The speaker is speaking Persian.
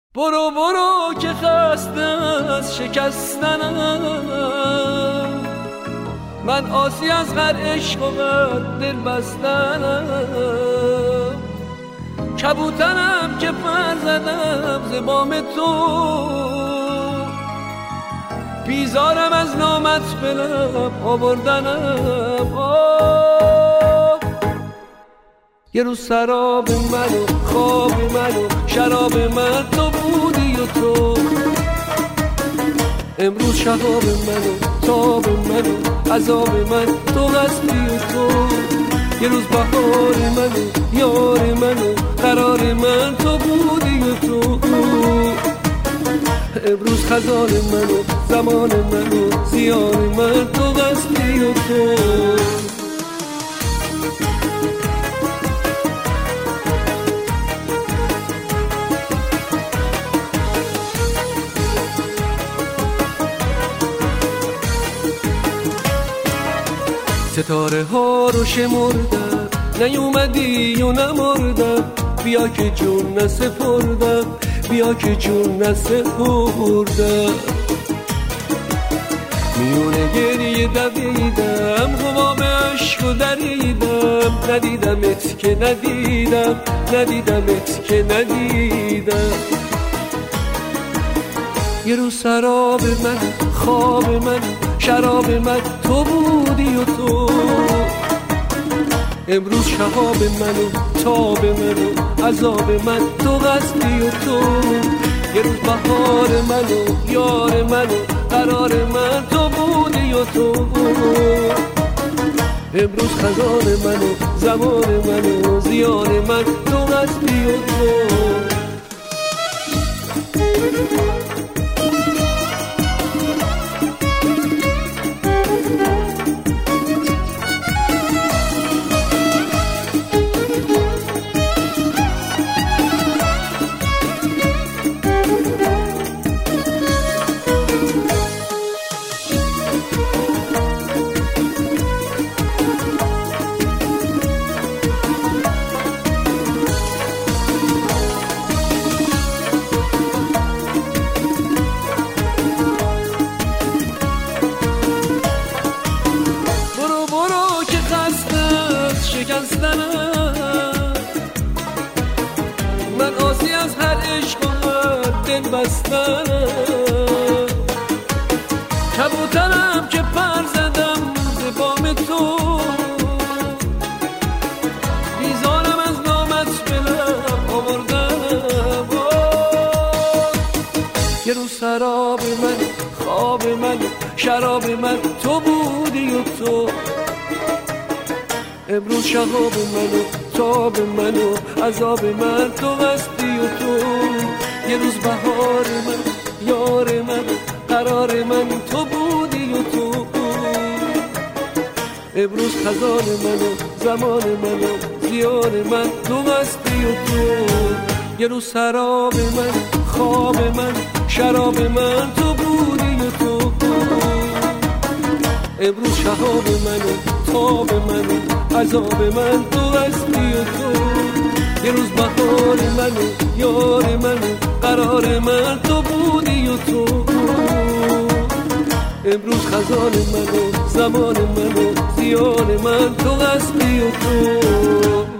برو برو که خسته از شکستنم، من آسی از هر عشق و دل بستنم، کبوترم که پر زدم ز بام تو، بیزارم از نامت به لب آوردنم. یه روز سراب من و خواب من و شراب من تو بودی و تو، امروز شهاب من و تاب من و عذاب من تو هستی و تو، یه روز بهار من و یار من و قرار من تو بودی و تو، امروز خزان من و زمان من و زیان من تو هستی و تو. ستاره ها رو شمردم نیومدی و نمردم، بیا که جون نسپردم، بیا که جون نسپردم، میونه گریه دویدم حباب عشق و دریدم، ندیدمت که ندیدم، ندیدمت که ندیدم. یه روز سراب من خواب من شراب من تو بودی و تو، امروز شهاب من و تاب من و عذاب من تو هستی و تو، یه روز بهار من و یار من و قرار من تو بودی و تو، امروز خزان من و زمان من و زیان من تو هستی و تو. شکستنم، من آسی از هر عشق و دل بستنم، کبوترم که پر زدم ز بام تو، بیزارم از نامت به لب آوردم. یه روز سراب من خواب من شراب من تو بودی و تو، امروز شهاب من و تاب من و عذاب من تو هستی و تو، یه روز بهار من یار من قرار من تو بودی و تو، امروز خزان من و زمان من و زیان من تو هستی و تو، یه روز سراب من خواب من شراب من تو بودی و تو، امروز شهاب من و تاب من و عذاب من تو هستی و تو، یه روز بهار من و یار من و قرار من تو بودی و تو، امروز خزان من و زمان من و زیان من تو هستی و تو.